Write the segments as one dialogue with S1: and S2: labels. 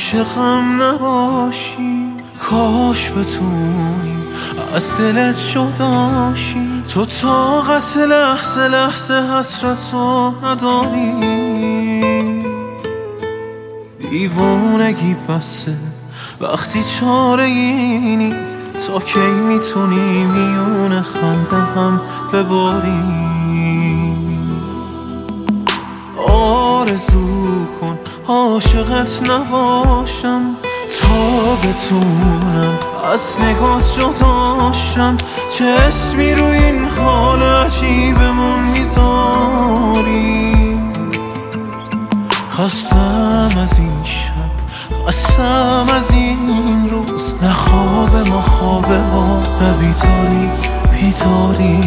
S1: عاشقم نباشی، کاش بتونی از دلت جداشی. تو طاقت لحظه لحظه حسرتو نداری، دیوونگی بسه وقتی چاره ای نیست. تا کی میتونی میون خنده هم بباری؟ آرزو کن عاشقت نباشم، تا بتونم از نگاه جداشم. چه اسمی رو این حال عجیبمون میذاری؟ خستم از این شب، خستم از این روز، نه خواب ما خوابه ها، نه بیداری بیداری.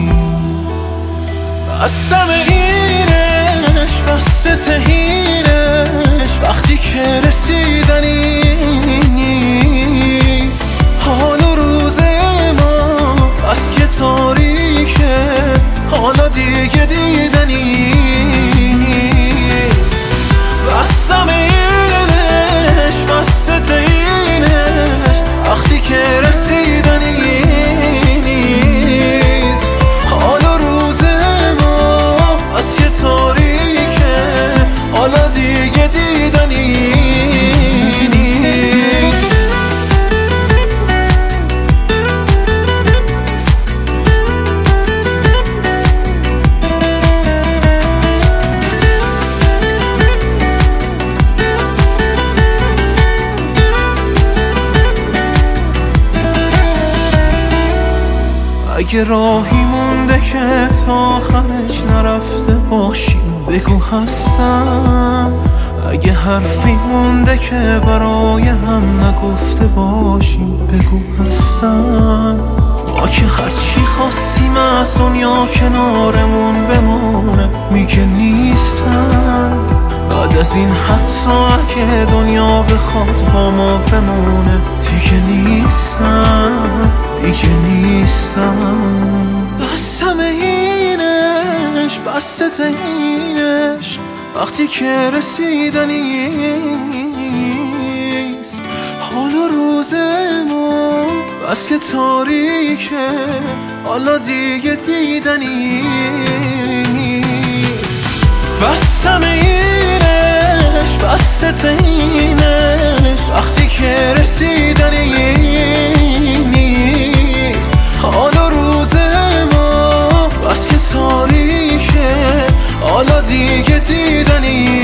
S1: بستم اینش بسته تهینش، وقتی که رسیدنی نیست. حال و روز ما بس که تاریکه، حالا دیگه دیدنی نیست. بستم اینش بسته تهینش، وقتی که رسیدنی نیست. حال و روز ما بس که تاریکه، حالا دیگه دیدنی نیست. اگه راهی مونده که تا آخرش نرفته باشیم بگو هستم. اگه حرفی مونده که برای هم نگفته باشیم بگو هستم. ما که هرچی خواستیم از دنیا کنارمون بمونه میگه نیستم. بعد از این حتی اگه دنیا بخواد با ما بمونه دیگه نیستم، دیگه نیستم. بستم اینش بسته تهینش، وقتی که رسیدنی نیست. حال و روز ما بس که تاریکه، حالا دیگه دیدنی نیست. بستم اینش بسته تهینش، وقتی که رسیدنی نیست. حال و روز ما بس که تاریکه، حالا دیگه دیدنی